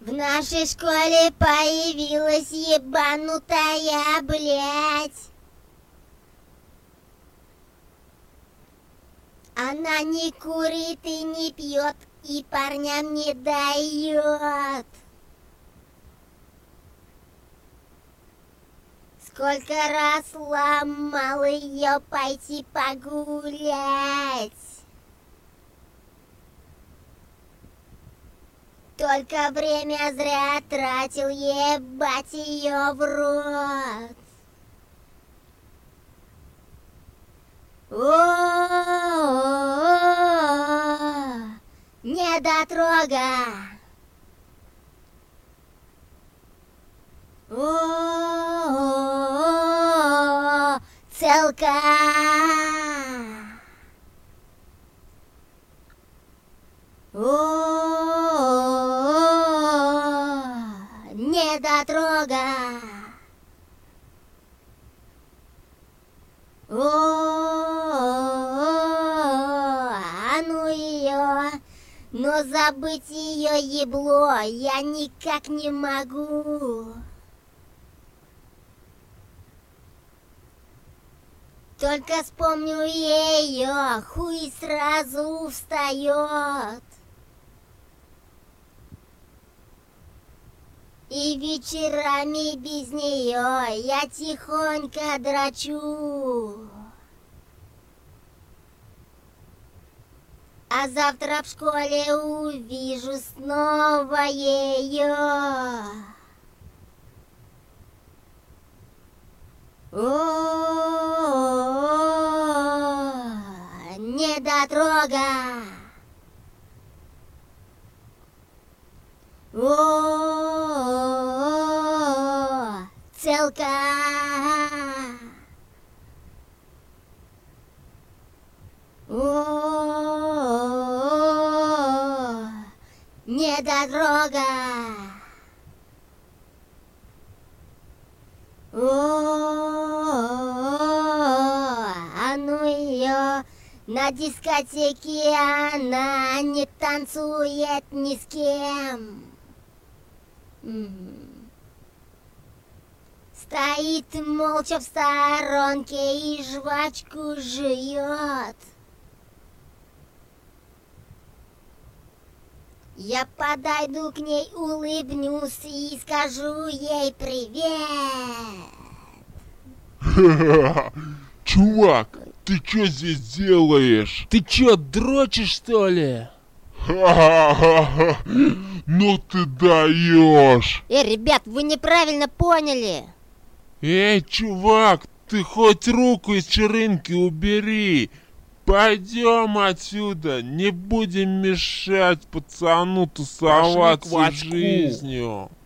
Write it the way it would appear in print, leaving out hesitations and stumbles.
В нашей школе появилась ебанутая, блядь. Она не курит и не пьет, и парням не дает. Сколько раз ломал ее пойти погулять. Только время зря тратил, ебать ее в рот. О-о-о-о, недотрога. О-о-о-о, целка. О-о-о-о, недотрога. О-о-о-о, а ну ее, но забыть ее ебло я никак не могу. Только вспомню ее, хуй сразу встает. И вечерами без нее я тихонько дрочу. А завтра в школе увижу снова ее. О-о-о-о, недотрога. О-о-о-о, целка. О-о-о-о, недотрога. О-о-о-о, а ну ее, на дискотеке она не танцует ни с кем. Стоит молча в сторонке и жвачку жует. Я подойду к ней, улыбнусь и скажу ей привет. Чувак, ты чё здесь делаешь? Ты чё, дрочишь, что ли? Ну ты даешь! Ребят, вы неправильно поняли. Эй, чувак, ты хоть руку из черынки убери. Пойдем отсюда, не будем мешать пацану тусоваться жизнью.